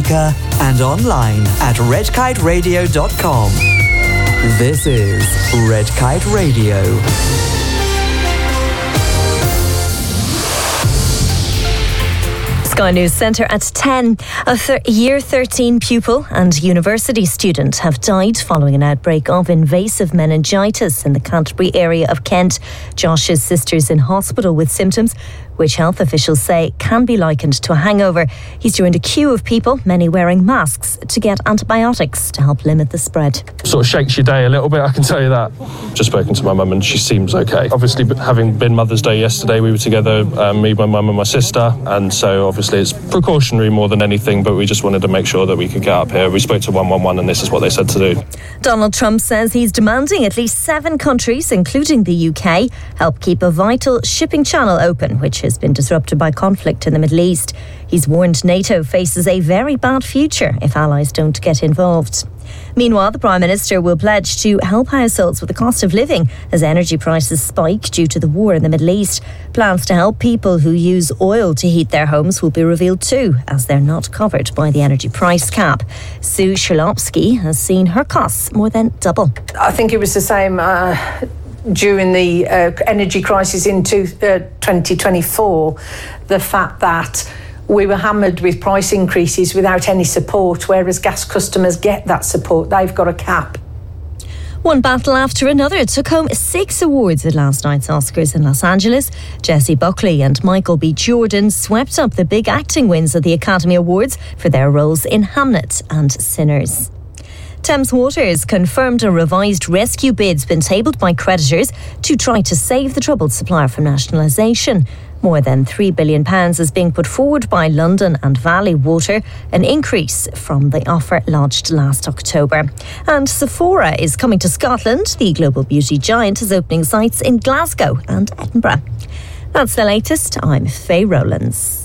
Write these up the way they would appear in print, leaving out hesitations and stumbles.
speaker and online at redkiteradio.com. This is Red Kite Radio. Sky News Centre at 10. A Year 13 pupil and university student have died following an outbreak of invasive meningitis in the Canterbury area of Kent. Josh's sister's in hospital with symptoms which health officials say can be likened to a hangover. He's joined a queue of people, many wearing masks, to get antibiotics to help limit the spread. Sort of shakes your day a little bit, I can tell you that. Just spoken to my mum and she seems okay. Obviously, having been Mother's Day yesterday, we were together, me, my mum and my sister, and so obviously it's precautionary more than anything, but we just wanted to make sure that we could get up here. We spoke to 111 and this is what they said to do. Donald Trump says he's demanding at least 7 countries, including the UK, help keep a vital shipping channel open, which has been disrupted by conflict in the Middle East. He's warned NATO faces a very bad future if allies don't get involved. Meanwhile, the Prime Minister will pledge to help households with the cost of living as energy prices spike due to the war in the Middle East. Plans to help people who use oil to heat their homes will be revealed too, as they're not covered by the energy price cap. Sue Shalopsky has seen her costs more than double. I think it was the same during the energy crisis in 2024, the fact that we were hammered with price increases without any support, whereas gas customers get that support. They've got a cap. One battle after another took home 6 awards at last night's Oscars in Los Angeles. Jessie Buckley and Michael B. Jordan swept up the big acting wins at the Academy Awards for their roles in Hamnet and Sinners. Thames Waters confirmed a revised rescue bid's been tabled by creditors to try to save the troubled supplier from nationalisation. More than £3 billion is being put forward by London and Valley Water, an increase from the offer lodged last October. And Sephora is coming to Scotland. The global beauty giant is opening sites in Glasgow and Edinburgh. That's the latest. I'm Faye Rowlands.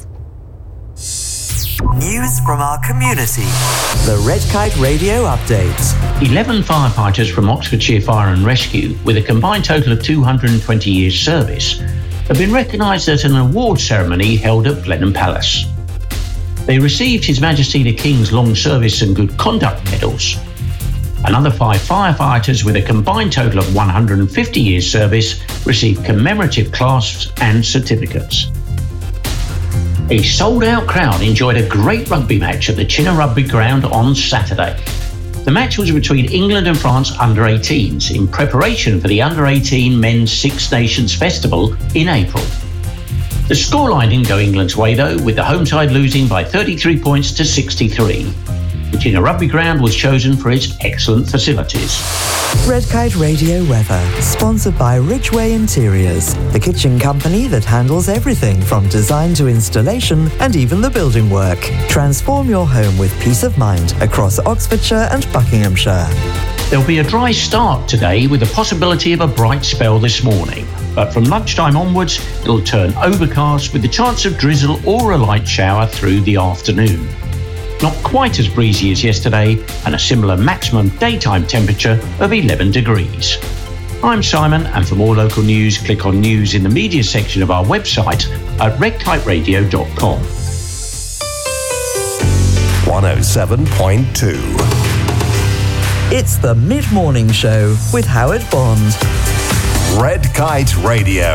News from our community. The Red Kite Radio Update. 11 firefighters from Oxfordshire Fire and Rescue, with a combined total of 220 years service, have been recognised at an award ceremony held at Blenheim Palace. They received His Majesty the King's Long Service and Good Conduct medals. Another 5 firefighters with a combined total of 150 years service received commemorative clasps and certificates. A sold-out crowd enjoyed a great rugby match at the Chinnor Rugby Ground on Saturday. The match was between England and France under-18s in preparation for the under-18 Men's Six Nations Festival in April. The scoreline didn't go England's way though, with the home side losing by 33 points to 63. The Chinnor Rugby Ground was chosen for its excellent facilities. Red Kite Radio weather, sponsored by Ridgeway Interiors, the kitchen company that handles everything from design to installation and even the building work. Transform your home with peace of mind across Oxfordshire and Buckinghamshire. There'll be a dry start today with the possibility of a bright spell this morning, but from lunchtime onwards it'll turn overcast with the chance of drizzle or a light shower through the afternoon. Not quite as breezy as yesterday, and a similar maximum daytime temperature of 11 degrees. I'm Simon, and for more local news, click on News in the Media section of our website at redkiteradio.com. 107.2. It's the Mid-Morning Show with Howard Bond. Red Kite Radio.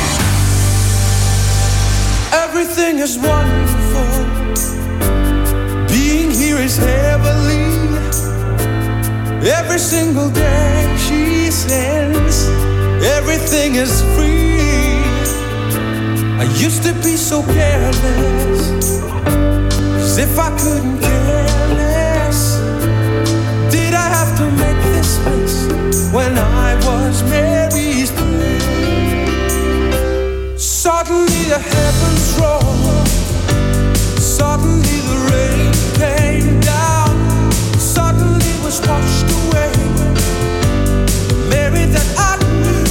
Everything is wonderful. Being here is heavenly. Every single day she sends. Everything is free. I used to be so careless, as if I couldn't care less. Did I have to make this mess when I was Mary's friend? Suddenly the heavens roll. Suddenly the rain came down. Suddenly was washed away the Mary that I knew.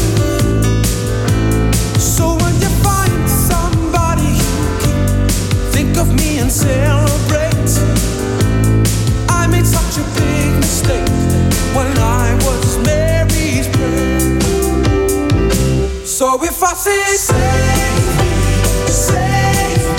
So when you find somebody you keep, think of me and celebrate. I made such a big mistake when I was Mary's friend. So if I say save me, save me,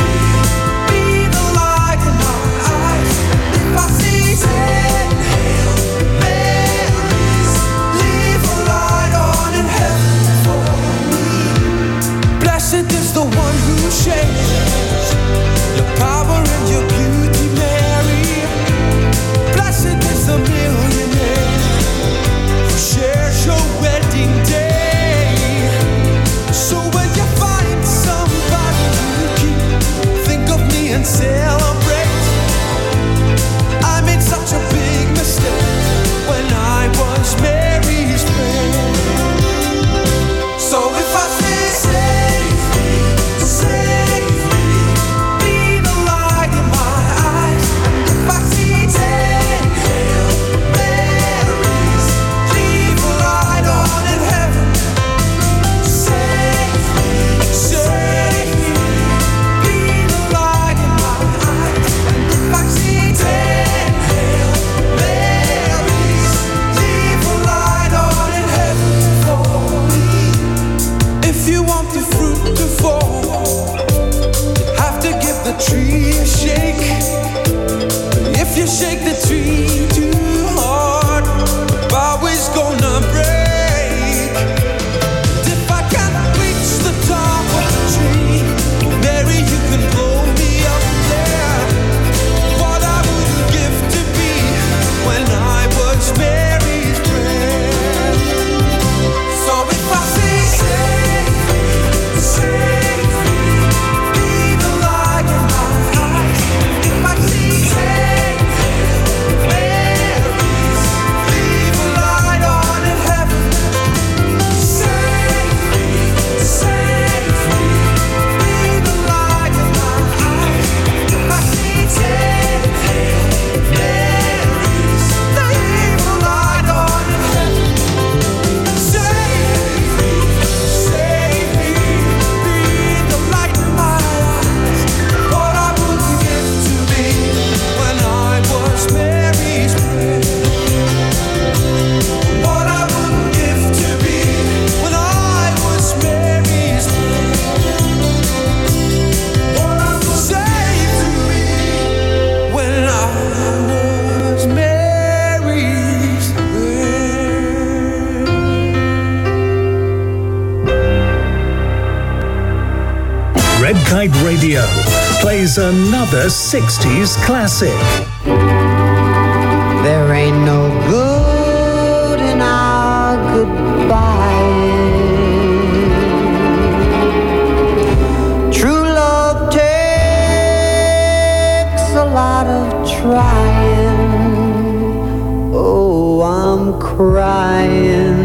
you shake the tree too hard, the bough is gonna break. If I can't reach the top of the tree, Mary, you can blow me up there. What I wouldn't give to be when I was Mary's bread. So if I say, save me, be the light in my eyes. If I see, Mary's, leave a light on in heaven. Save me, be the light in my eyes. If I see, Mary's, leave a light on in heaven. Save me, be the light in my eyes. What I wouldn't give to be when I was Mary's bread. What I wouldn't give to be when I was Mary's bread. What I would save to me when I was Mary's bread. Red Kite Radio plays another 60s classic. There ain't no good in our goodbye. True love takes a lot of trying. Oh, I'm crying.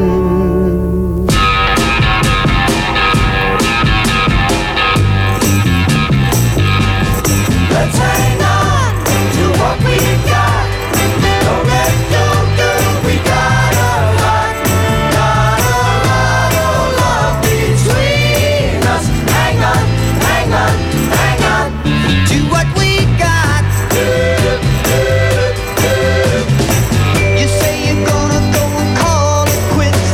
Let's hang on to what we got. Don't let go, girl. We got a lot of love between us. Hang on, hang on, hang on To what we got. You say you're gonna go and call it quits.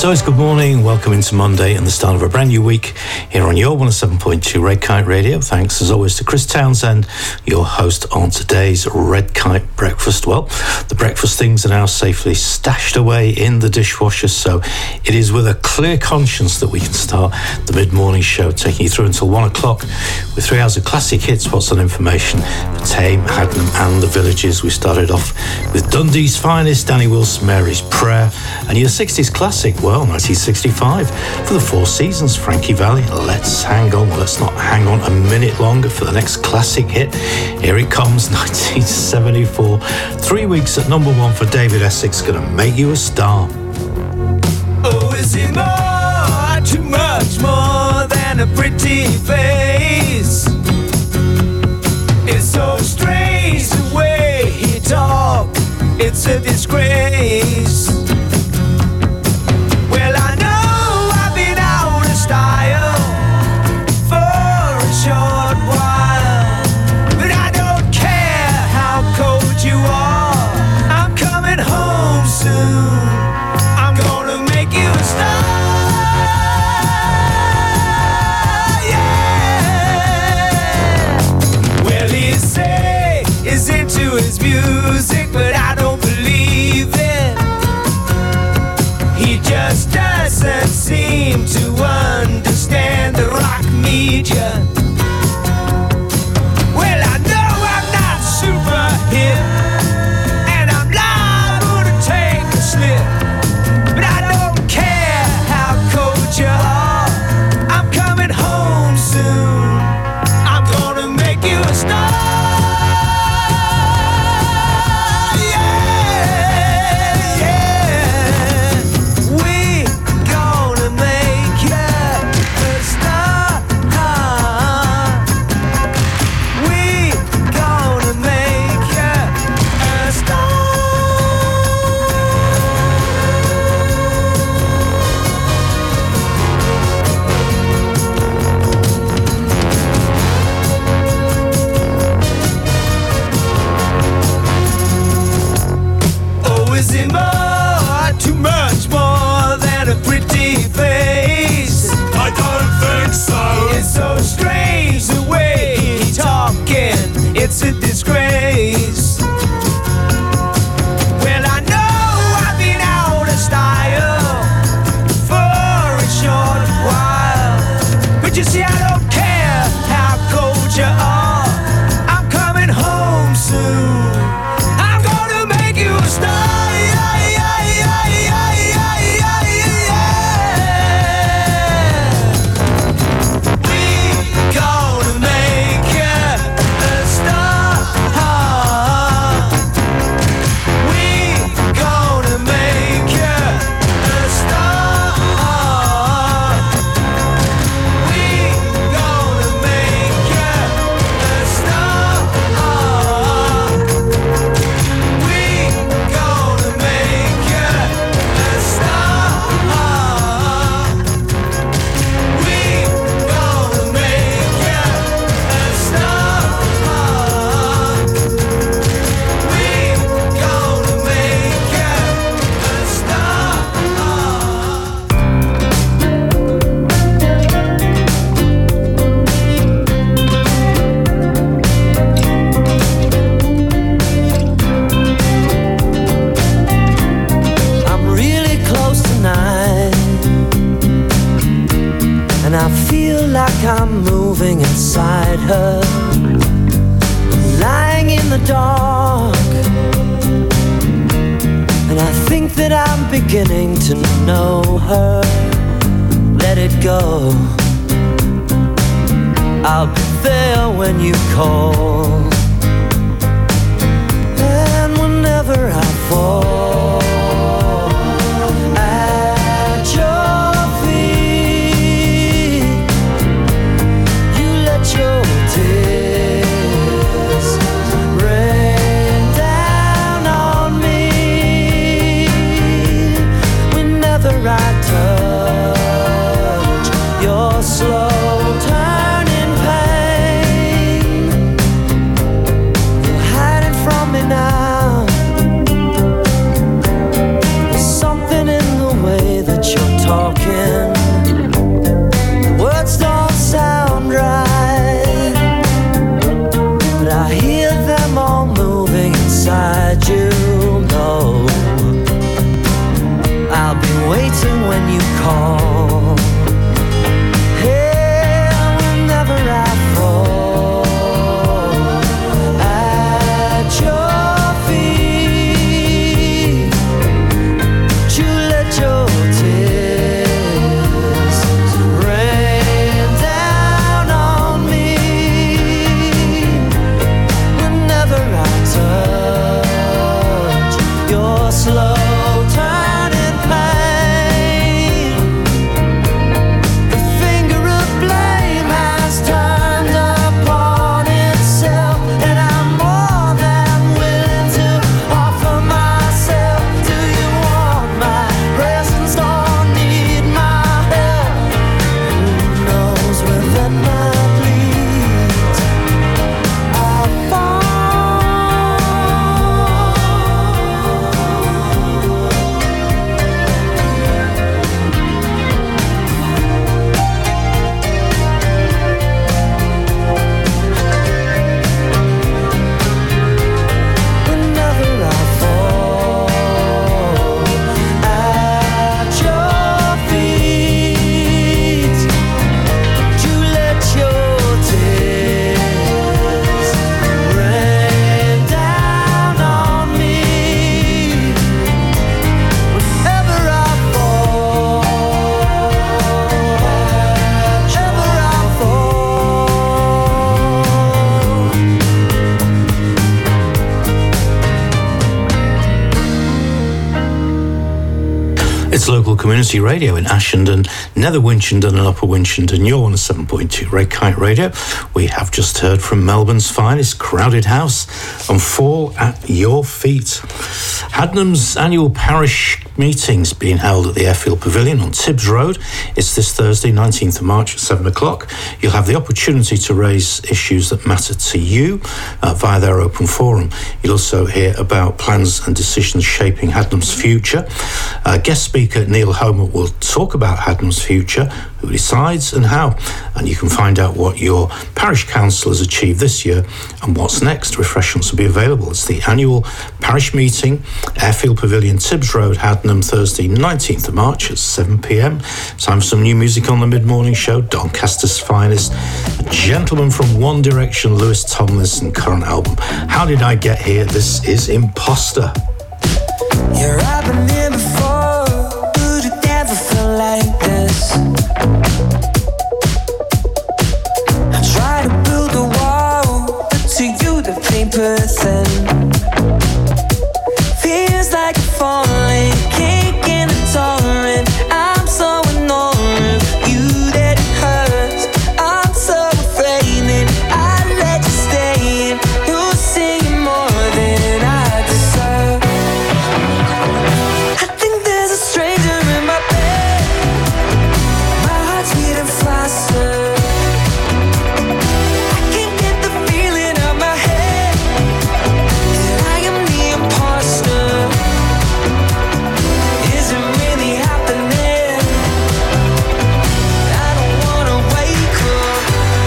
So it's good morning, welcome into Monday and the start of a brand new week here on your 107.2 Red Kite Radio. Thanks as always to Chris Townsend, your host on today's Red Kite Breakfast. Well, the breakfast things are now safely stashed away in the dishwasher, so it is with a clear conscience that we can start the mid-morning show, taking you through until 1 o'clock with 3 hours of classic hits, what's on information for Tame, Haddenham and the Villages. We started off with Dundee's finest, Danny Wilson, Mary's Prayer, and your 60s classic, well, 1965 for the Four Seasons, Frankie Valli, Let's Hang On. Well, let's not hang on a minute longer for the next classic hit. Here it comes, 1974. 3 weeks at number 1 for David Essex, Gonna Make You a Star. Oh, is it more, too much more than a pretty face? It's so strange the way he talks, it's a disgrace. Well, I know I've been out of style for a short while, but I don't care how cold you are, I'm coming home soon, I'm gonna make you a star, yeah. Well, he say he's into his music, but I don't believe it. He just doesn't seem to understand the rock media. Well, I know I'm not super hip, and I'm liable to take a slip, but I don't care how cold you are, I'm coming home soon, I'm gonna make you a star. Is it more, too much more than a pretty face? I don't think so. It's so strange the way he's talking, it's a disgrace. Well, I know I've been out of style for a short while, but you see I don't care how cold you are, I'm coming home soon, I'm gonna make you a star. I'm moving inside her, lying in the dark, and I think that I'm beginning to know her. Let it go, I'll be there when you call, and whenever I fall at your feet, you let your tears rain down on me. Whenever I touch your slow turning pain, you're hiding from me now, It's local community radio in Ashenden, Nether Winchenden and Upper Winchenden. You're on a 7.2 Red Kite Radio. We have just heard from Melbourne's finest, Crowded House and Fall at Your Feet. Haddenham's annual parish meeting's being held at the Airfield Pavilion on Tibbs Road. It's this Thursday, 19th of March at 7 o'clock. You'll have the opportunity to raise issues that matter to you via their open forum. You'll also hear about plans and decisions shaping Haddenham's future. Guest speaker Neil Homer will talk about Haddenham's future, who decides and how. And you can find out what your parish council has achieved this year and what's next. Refreshments will be available. It's the annual parish meeting, Airfield Pavilion, Tibbs Road, Haddenham, Thursday, 19th of March at 7 p.m. Time for some new music on the mid-morning show. Doncaster's finest, a gentleman from One Direction, Lewis Tomlinson, current album. How Did I Get Here? This is Imposter. Yeah, I've been here before, but it never felt like this. I try to build a wall, but to you the paper thin. Feels like I'm falling, can't get a torrent. I'm so annoying, you that it hurts. I'm so afraid that I let you stay in. You're seeing more than I deserve. I think there's a stranger in my bed. My heart's beating faster. I can't get the feeling out my head that I am the imposter. Is it really happening? I don't wanna wake up.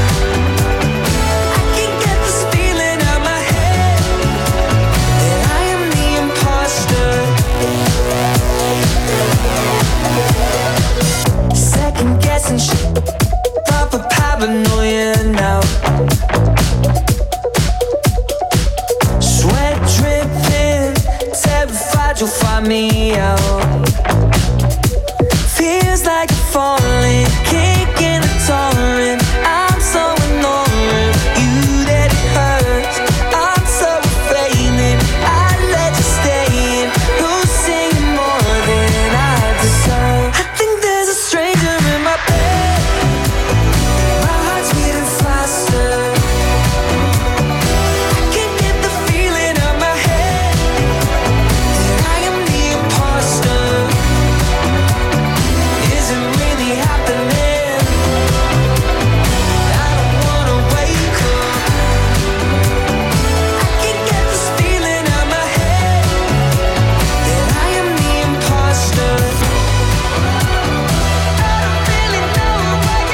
I can't get this feeling out my head that I am the imposter. Second guessing shit, proper paranoia now. Sweat dripping, terrified you'll find me out. Feels like I'm falling, can't get a torrent. I'm so annoying, you that it hurts. I'm so afraid that I let you stay in. You're saying more than I deserve. I think there's a stranger in my bed. My heart's beating faster. I can't get the feeling out my head that I am the imposter. Is it really happening? I don't wanna wake up. I can't get this feeling out my head that I am the imposter. I don't really know who I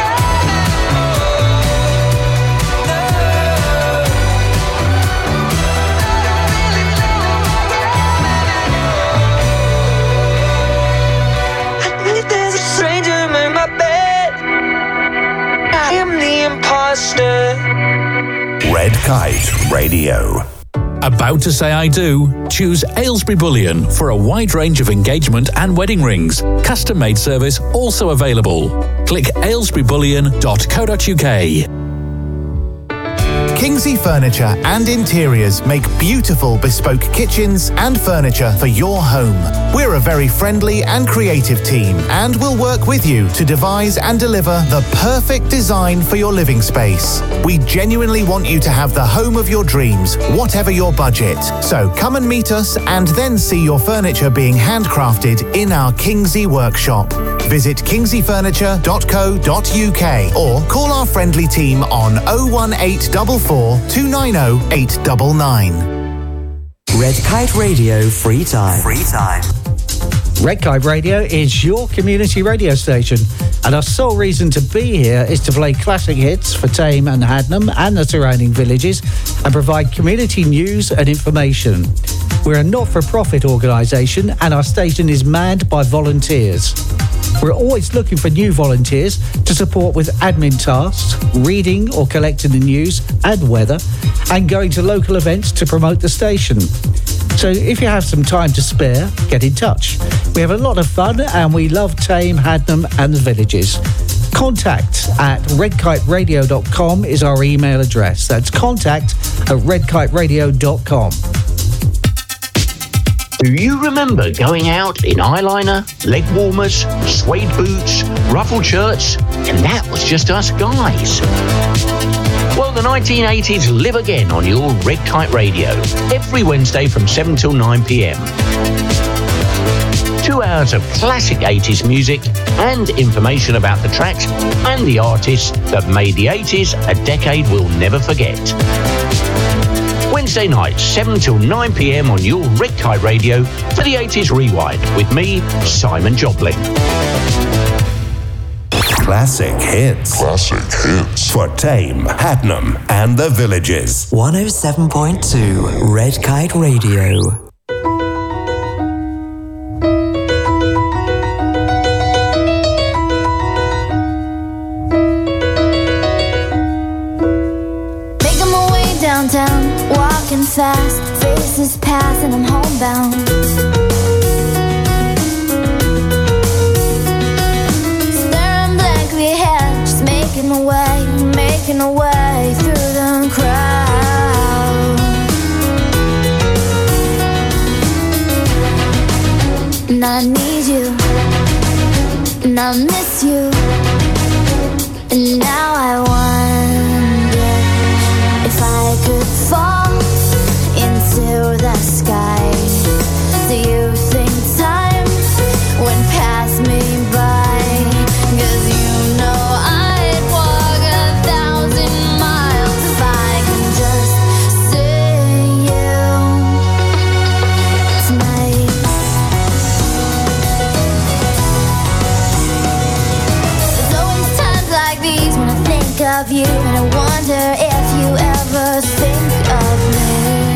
am. I think there's a stranger in my bed. I am the imposter. Red Kite Radio. About to say I do? Choose Aylesbury Bullion for a wide range of engagement and wedding rings. Custom-made service also available. Click aylesburybullion.co.uk. Kingsley Furniture and Interiors make beautiful bespoke kitchens and furniture for your home. We're a very friendly and creative team and will work with you to devise and deliver the perfect design for your living space. We genuinely want you to have the home of your dreams, whatever your budget. So come and meet us and then see your furniture being handcrafted in our Kingsley workshop. Visit kingsleyfurniture.co.uk or call our friendly team on 01844 290 899. Red Kite Radio Free Time. Free Time. Red Kite Radio is your community radio station, and our sole reason to be here is to play classic hits for Thame and Haddenham and the surrounding villages and provide community news and information. We're a not-for-profit organisation and our station is manned by volunteers. We're always looking for new volunteers to support with admin tasks, reading or collecting the news and weather, and going to local events to promote the station. So if you have some time to spare, get in touch. We have a lot of fun and we love Thame, Haddenham and the villages. Contact at redkiteradio.com is our email address. That's contact at redkiteradio.com. Do you remember going out in eyeliner, leg warmers, suede boots, ruffled shirts, and that was just us guys? Well, the 1980s live again on your Red Kite Radio, every Wednesday from 7 till 9 p.m. 2 hours of classic 80s music and information about the tracks and the artists that made the 80s a decade we'll never forget. Wednesday nights, 7 till 9 p.m. on your Red Kite Radio for the 80s Rewind with me, Simon Joplin. Classic hits. Classic hits. For Tame, Hadnam, and the Villages. 107.2 Red Kite Radio. Downtown, walking fast, faces pass and I'm homebound. Staring blankly ahead, just making my way through the crowd. And I need you, and I miss you, and now I wonder if I could fall into the sky. Do you think time would pass me by? 'Cause you know I'd walk 1,000 miles if I can just see you tonight. There's always times like these when I think of you, and I wonder if you ever think of me.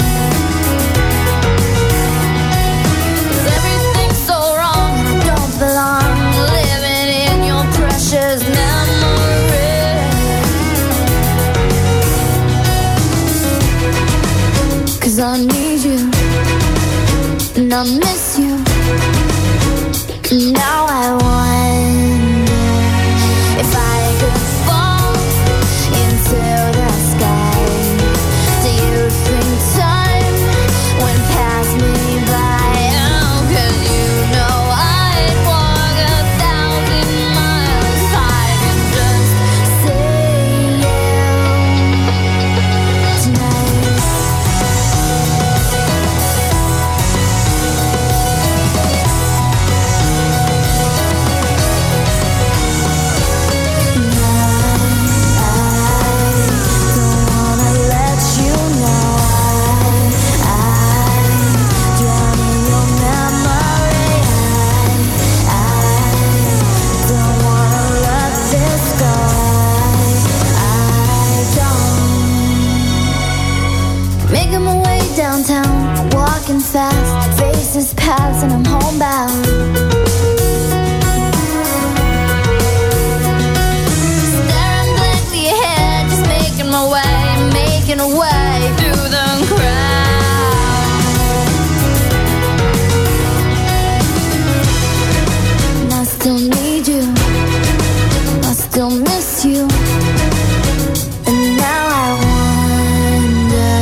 'Cause everything's so wrong and I don't belong, living in your precious memory. 'Cause I need you and I miss you, and now I wonder if I could fall into the sky. Do you think time would pass me by? Oh, 'cause you know I'd walk 1,000 miles if I could just see you tonight. Making my way downtown, walking fast, faces pass and I'm homebound. Staring blankly ahead, just making my way through the crowd. And I still need you, I still miss you, and now I wonder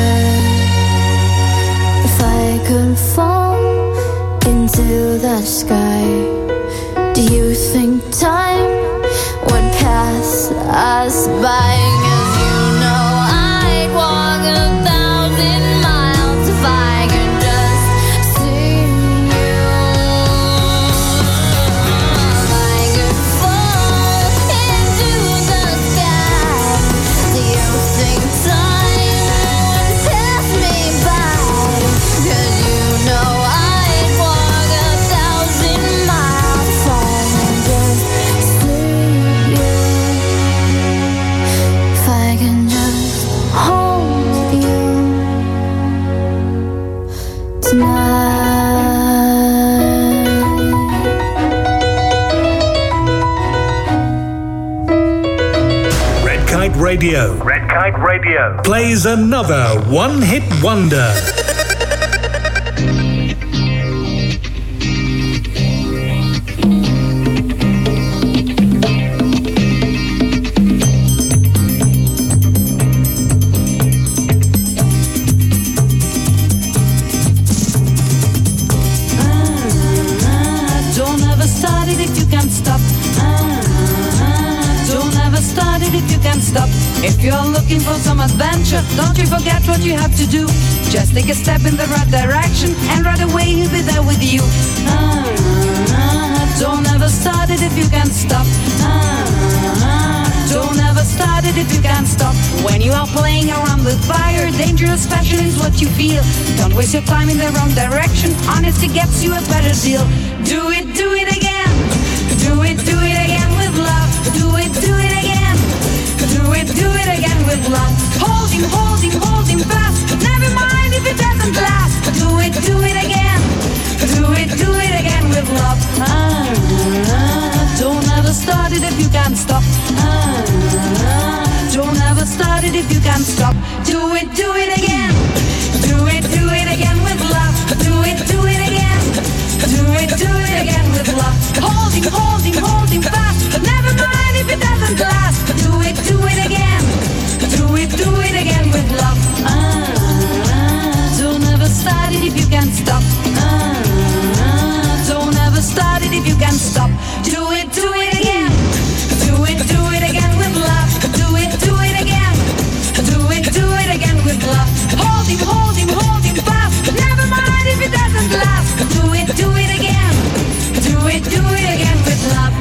if I could fall into the sky. Do you think time would pass us by? 'Cause you know I'd walk 1,000 miles if I could just see you. If I could fall into the sky, do you think time would pass me by? 'Cause you know I'd walk 1,000 miles if I could just see you. If I can just hold you tonight. Red Kite Radio. Red Kite Radio plays another one-hit wonder. adventure. Don't you forget what you have to do. Just take a step in the right direction, and right away he'll be there with you. Don't ever start it if you can't stop. Don't ever start it if you can't stop. When you are playing around with fire, dangerous passion is what you feel. Don't waste your time in the wrong direction. Honesty gets you a better deal. Do it again. Do it again with love. Do it again. Do it again with love. Hold him fast. Never mind if it doesn't last. Do it again. Do it again with love. Don't ever start it if you can't stop. Don't ever start it if you can't stop. Do it again. Do it again with love. Do it again. Do it again with love. Hold him fast. Never mind if it doesn't last. Do it again. Do it again with love. Don't ever start it if you can't stop. Don't ever start it if you can't stop. Do it again. Do it again with love. Do it again. Do it again with love. Hold him fast. Never mind if it doesn't last. Do it again. Do it again with love.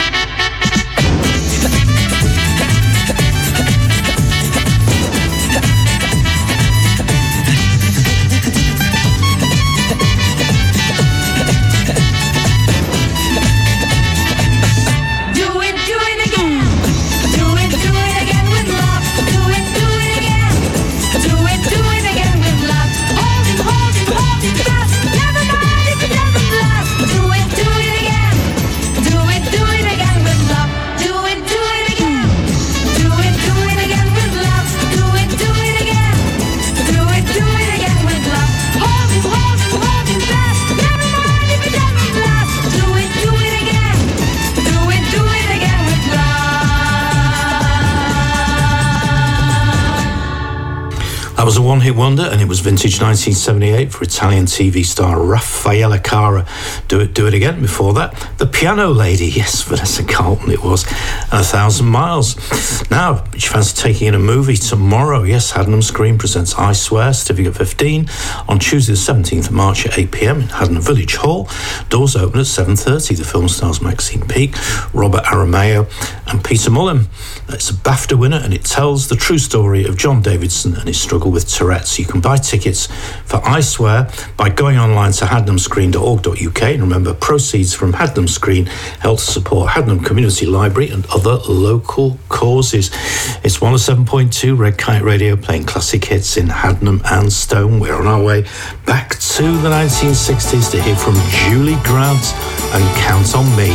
Was a one-hit wonder, and it was vintage 1978 for Italian TV star Raffaella Cara. Do it again. Before that, The Piano Lady, yes, Vanessa Carlton it was, and 1,000 Miles. Now, do you fancy taking in a movie tomorrow? Yes, Haddenham Screen presents I Swear, Certificate 15, on Tuesday the 17th of March at 8 p.m. in Haddenham Village Hall. Doors open at 7:30. The film stars Maxine Peake, Robert Aramayo and Peter Mullen. It's a BAFTA winner, and it tells the true story of John Davidson and his struggle with Tourette's. You can buy tickets for I Swear by going online to haddenhamscreen.org.uk, and remember, proceeds from Haddenham Screen help to support Haddenham Community Library and other local causes. It's 107.2 Red Kite Radio, playing classic hits in Haddenham and Stone. We're on our way back to the 1960s to hear from Julie Grant and Count on Me.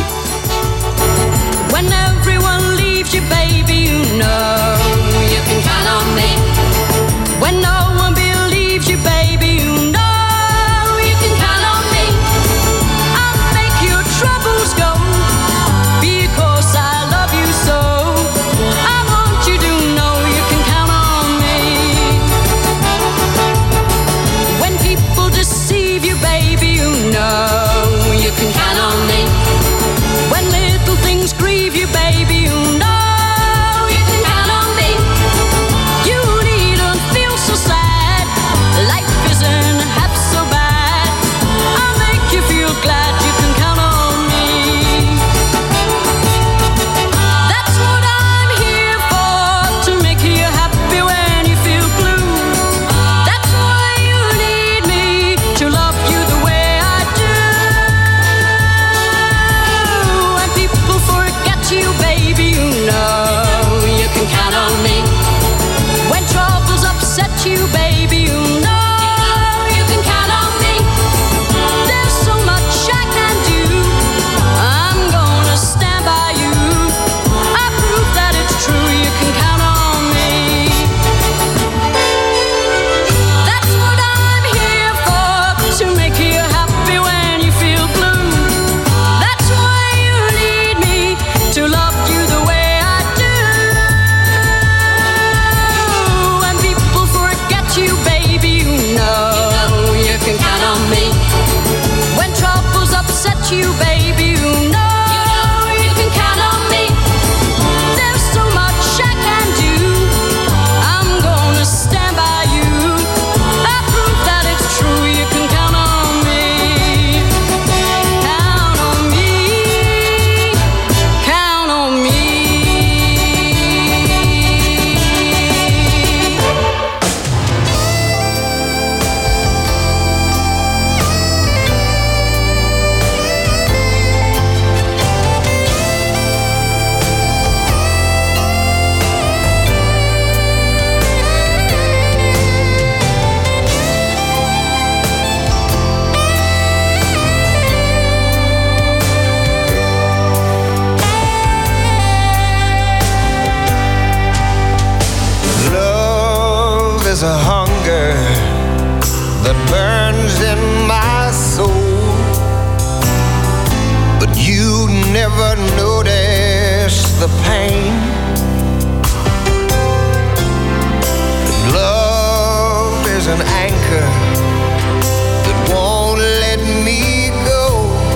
When everyone leaves you, baby, you know you can count on me. When no one believes you, baby, you know you can count on me. I'll make your troubles go, because I love you so. I want you to know you can count on me. When people deceive you, baby, you know you can count on me. When little things grieve you, baby, you know you can count on me. You a hunger that burns in my soul, but you never notice the pain. Love is an anchor that won't let me go.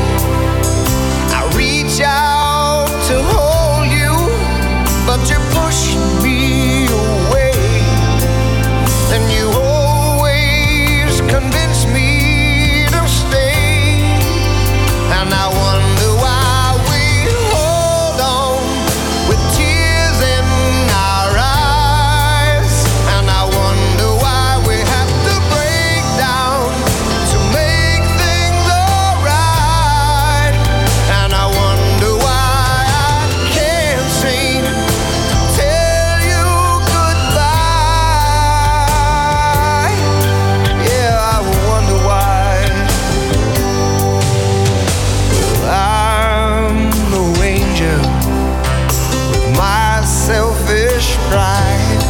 I reach out to hold you, but you push me away, and you always convince me to stay. And I wonder why we hold on with tears in our eyes, and I wonder why we have to break down to make things alright. And I wonder why I can't seem to tell you goodbye. Yeah, I wonder why. I'm no angel with my selfish pride,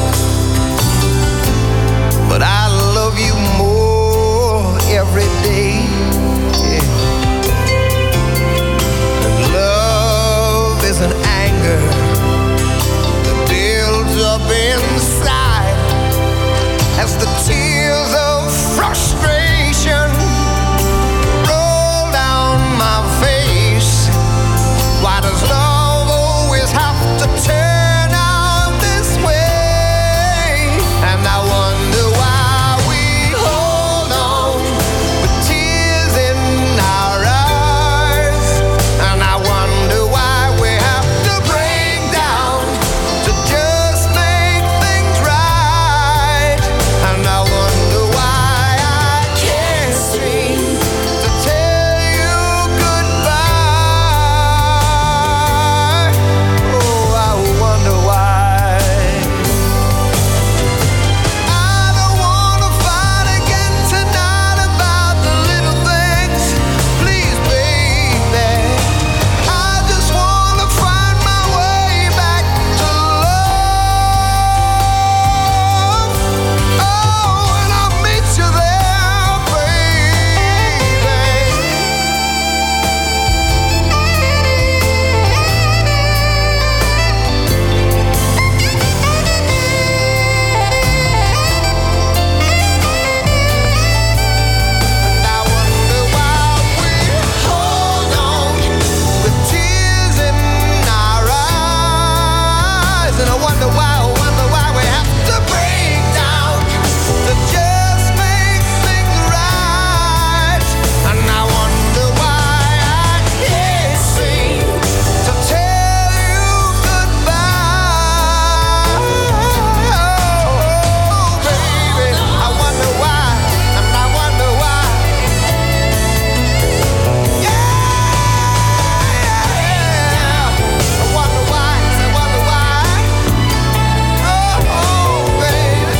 but I love you more every day. Yeah. And love is an anger that builds up inside as the tears of frustration roll down my face. Why does love always have to turn out this way? And I wonder why we hold on with tears in our eyes, and I wonder why we have to break down to just make things right. And I wonder why I can't seem to tell you goodbye. Oh, I wonder why. I don't wanna fight again tonight about the little things. Please, baby, I just wanna find my way back to love. Oh, and I'll meet you there, baby. And I wonder why we hold on with tears in our eyes, and I wonder why we have to break down to just make things right. And I wonder why I can't seem to tell you goodbye. Oh, baby, I wonder why, and I wonder why. Yeah, I wonder why, and I wonder why. Oh, baby,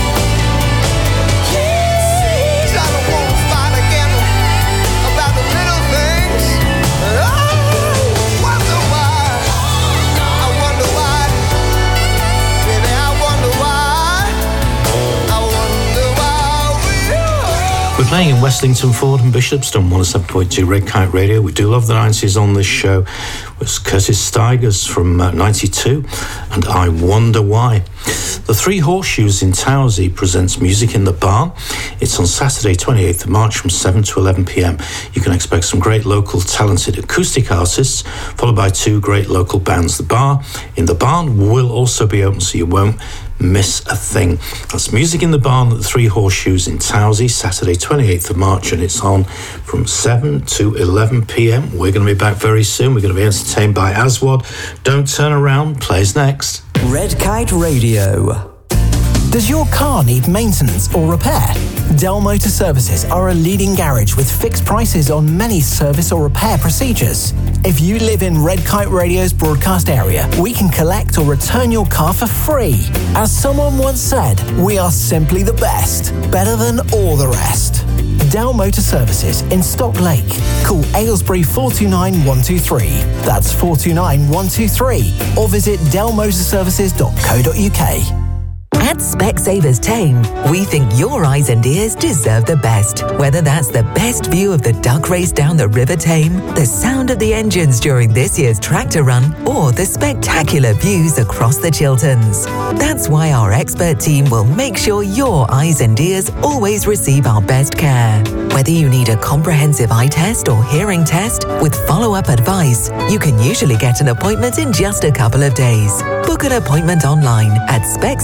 I don't wanna fight again about the little things. Oh, wonder why. I wonder why, baby, I wonder why. I wonder why we. We're playing in Westlington, Ford and Bishopston, 107.2 Red Kite Radio. We do love the 90s on this show. It was Curtis Stigers from 92 and I Wonder Why. The Three Horseshoes in Towsey presents Music in the Barn. It's on Saturday 28th of March from 7 to 11 p.m. You can expect some great local talented acoustic artists, followed by two great local bands. The bar in the barn will also be open, so you won't miss a thing. That's Music in the Barn at the Three Horseshoes in Towsey, Saturday 28th of March, and it's on from 7 to 11 p.m. We're going to be back very soon. We're going to be entertained by Aswad. Don't Turn Around plays next. Red Kite Radio. Does your car need maintenance or repair? Dell Motor Services are a leading garage with fixed prices on many service or repair procedures. If you live in Red Kite Radio's broadcast area, we can collect or return your car for free. As someone once said, we are simply the best, better than all the rest. Dell Motor Services in Stock Lake. Call Aylesbury 429 123. That's 429 123. Or visit dellmotorservices.co.uk. At Specsavers Tame, we think your eyes and ears deserve the best. Whether that's the best view of the duck race down the River Tame, the sound of the engines during this year's tractor run, or the spectacular views across the Chilterns. That's why our expert team will make sure your eyes and ears always receive our best care. Whether you need a comprehensive eye test or hearing test with follow-up advice, you can usually get an appointment in just a couple of days. Book an appointment online at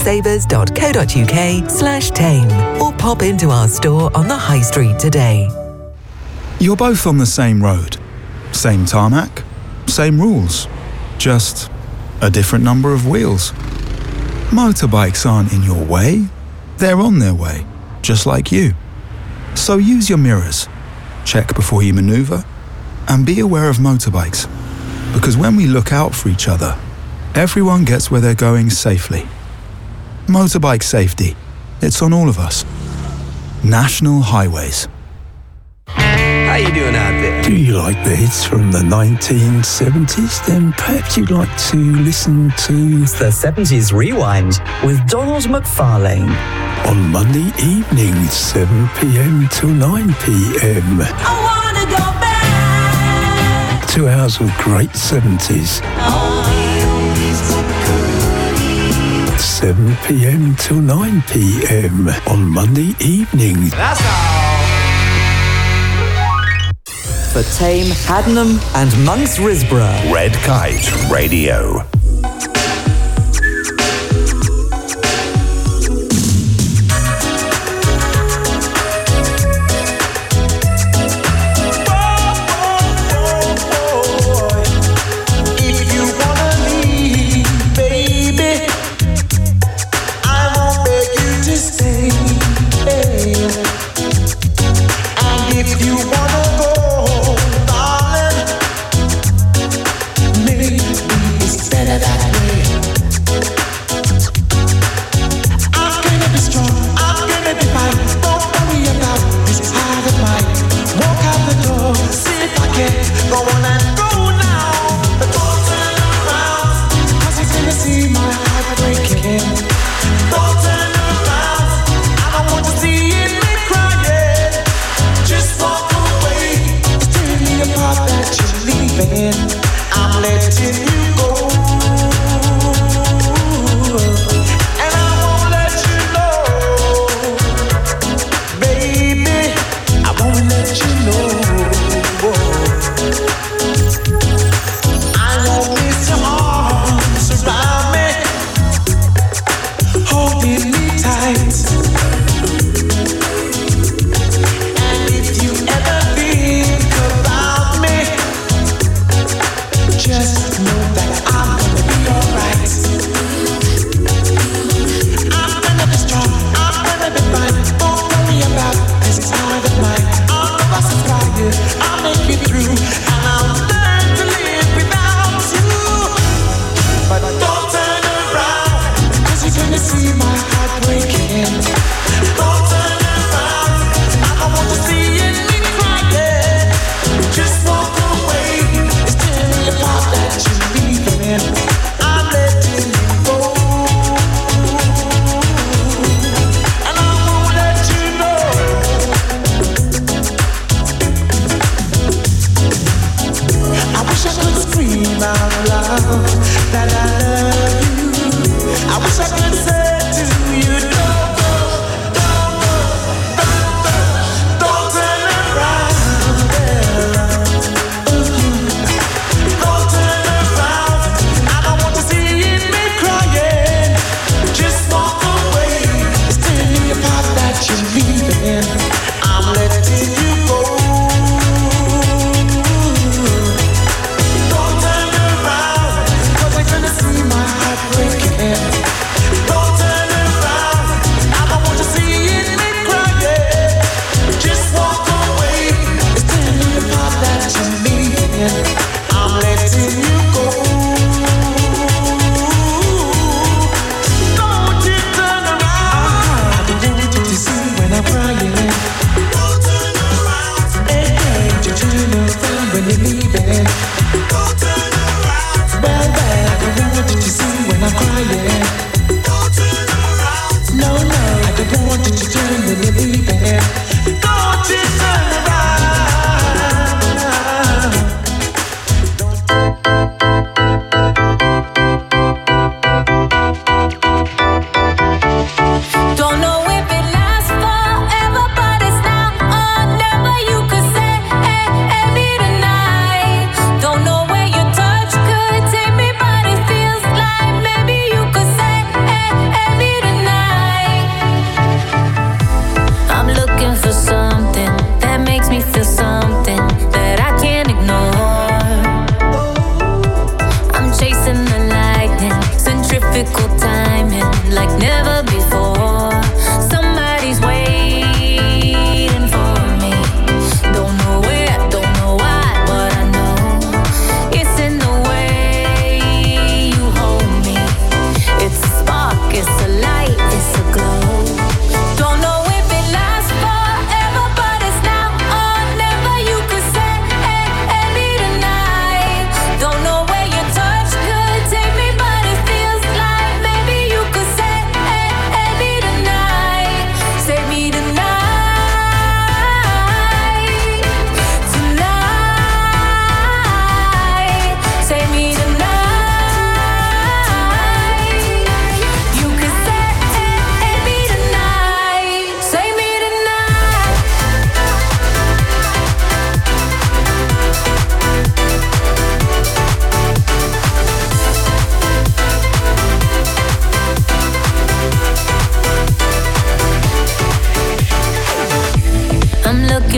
specsavers.co.uk/tame or pop into our store on the High Street today. You're both on the same road, same tarmac, same rules, just a different number of wheels. Motorbikes aren't in your way, they're on their way, just like you. So use your mirrors, check before you maneuver, and be aware of motorbikes. Because when we look out for each other, everyone gets where they're going safely. Motorbike safety, it's on all of us. National Highways. How you doing out there? Do you like the hits from the 1970s? Then perhaps you'd like to listen to The 70s Rewind with Donald McFarlane. On Monday evenings, 7 p.m. till 9 p.m. I wanna go back. 2 hours of great 70s. 7 p.m. till 9 p.m. on Monday evenings. That's all. For Tame, Haddenham and Monks Risborough. Red Kite Radio. Better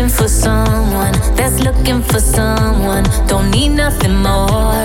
looking for someone that's looking for someone. Don't need nothing more.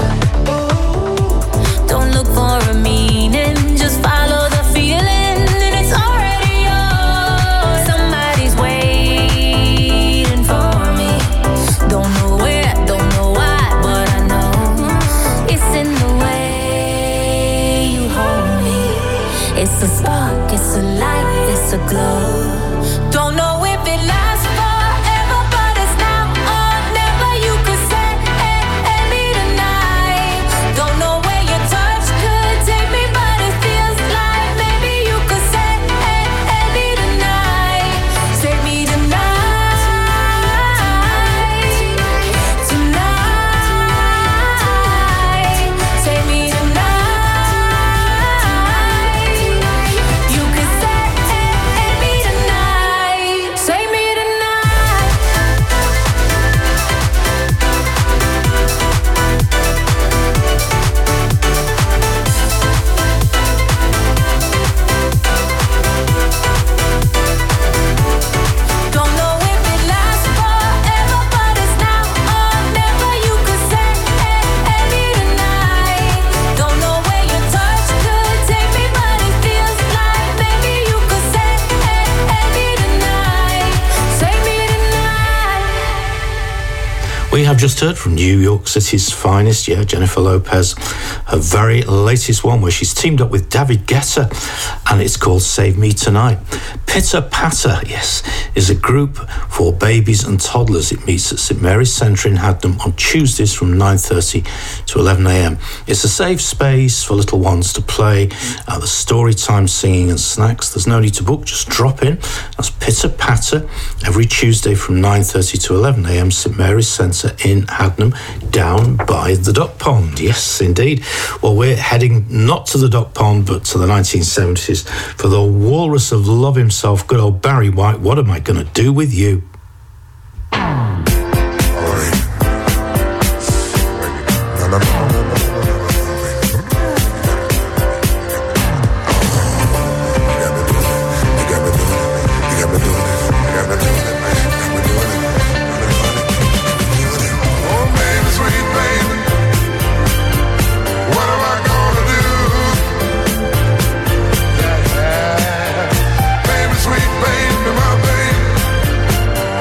Don't look for a meaning, just follow the feeling, and it's already yours. Somebody's waiting for me. Don't know where, don't know why, but I know it's in the way you hold me. It's a spark, it's a light, it's a glow. Don't know if it lasts forever, but it's now or never. You could say, hey, me tonight. Don't know where your touch could take me, but it feels like maybe you could say, hey, me tonight. Save me tonight. Tonight. Save me tonight. You could say, hey, me tonight. Save me tonight. Don't know if it lasts forever, but it's now or never. You could say, hey, me tonight. Don't know where your touch could take me, but it feels like maybe you could say, hey, me tonight. Save me tonight. We have just heard from New York City's finest, Jennifer Lopez, her very latest one where she's teamed up with David Guetta, and it's called Save Me Tonight. Pitter Patter, yes, is a group for babies and toddlers. It meets at St Mary's Centre in Hadnam on Tuesdays from 9:30 to 11 a.m. It's a safe space for little ones to play. There's story time, singing and snacks. There's no need to book, just drop in. That's Pitter Patter every Tuesday from 9:30 to 11 a.m. St Mary's Centre in Hadnam, down by the Duck Pond. Yes, indeed. Well, we're heading not to the Duck Pond, but to the 1970s for the walrus of love himself, good old Barry White. What am I going to do with you? Baby, sweet baby, my baby.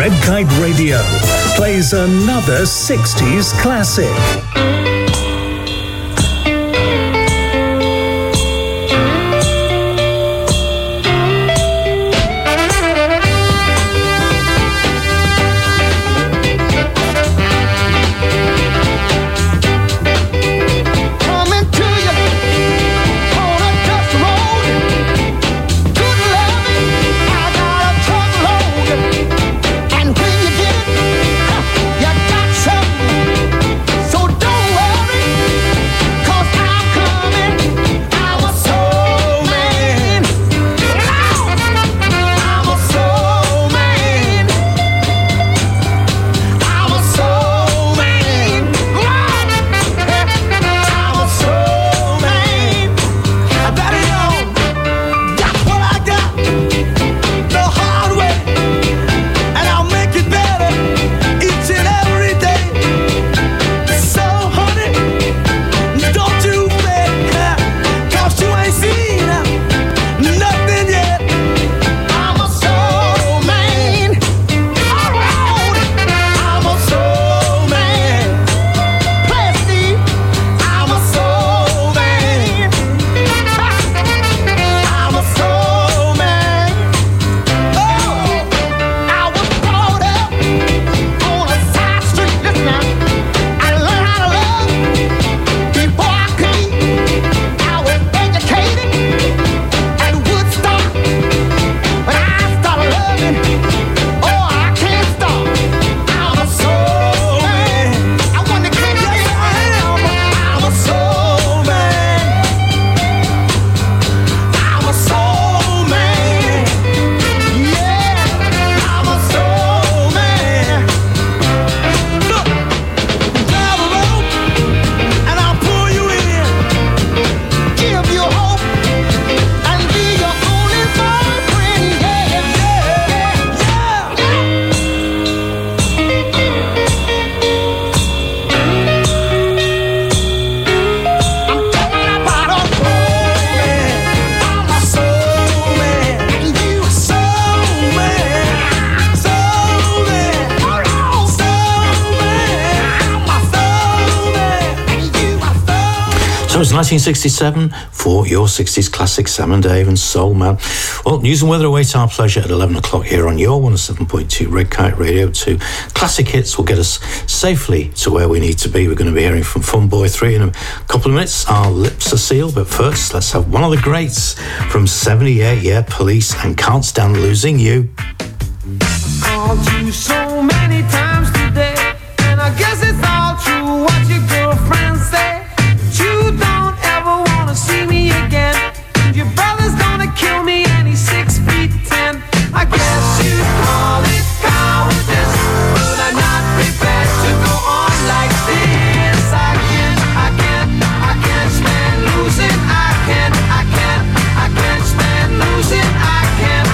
Red Kite Radio plays another 60s classic. So it's 1967 for your 60s classic, Sam and Dave and Soul Man. Well, news and weather awaits our pleasure at 11 o'clock here on your 107.2 Red Kite Radio 2. Classic hits will get us safely to where we need to be. We're going to be hearing from Fun Boy 3 in a couple of minutes. Our lips are sealed, but first, let's have one of the greats from 78, yeah, Police and Can't Stand Losing You. Called you so many times today, and I guess it's all true what your girlfriend said. You don't ever wanna see me again. Your brother's gonna kill me and he's 6'10". I guess you'd call it cowardice, but I'm not prepared to go on like this. I can't stand losing. I can't stand losing. I can't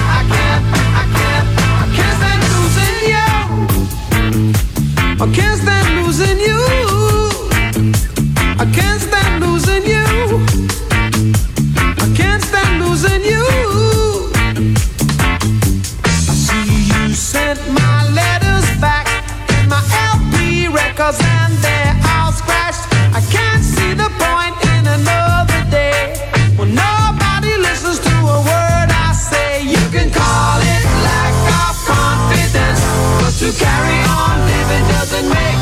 stand losing you. I can't stand losing you. I can't stand losing you. I can't stand losing you. I see you sent my letters back and my LP records, and they're all scratched. I can't see the point in another day when nobody listens to a word I say. You can call it lack of confidence, but to carry on living doesn't make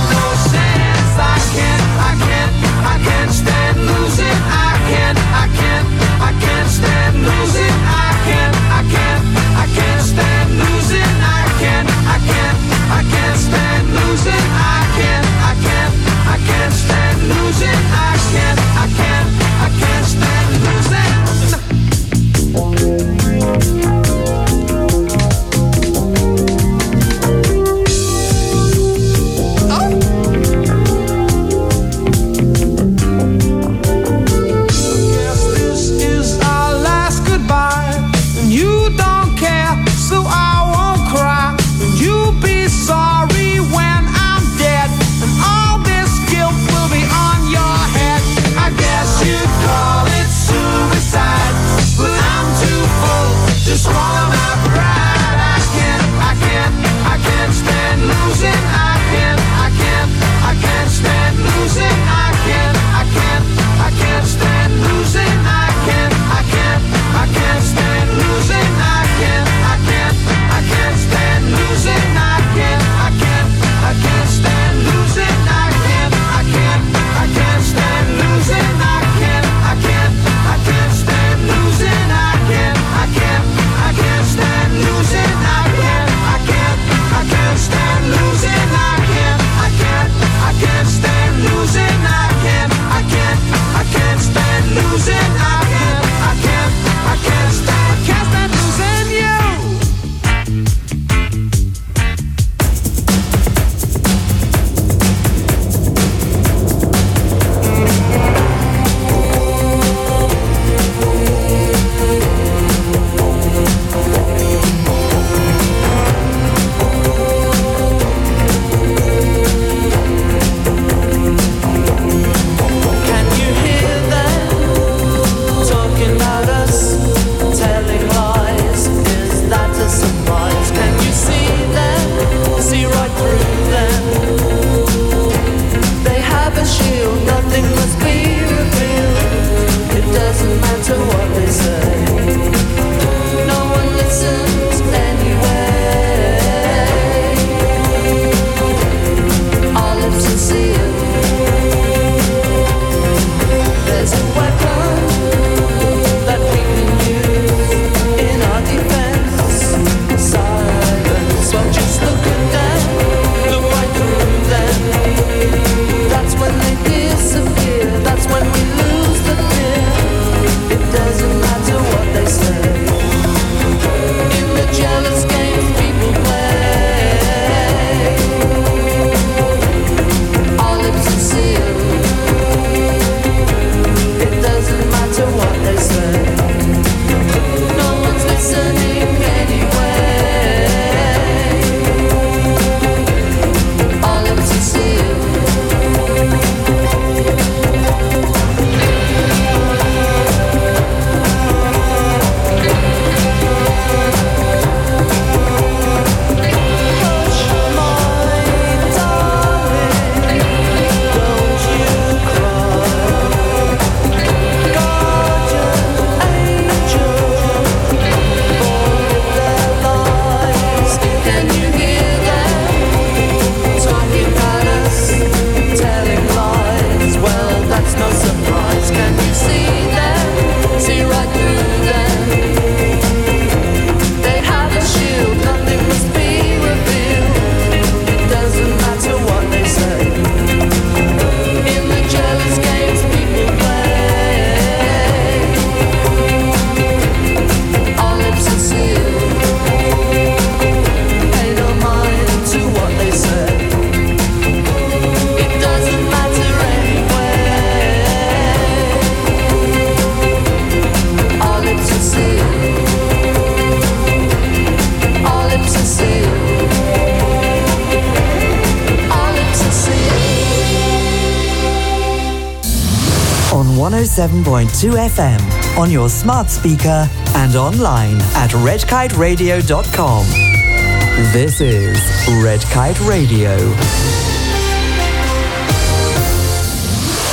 107.2 FM on your smart speaker and online at redkiteradio.com. This is Red Kite Radio.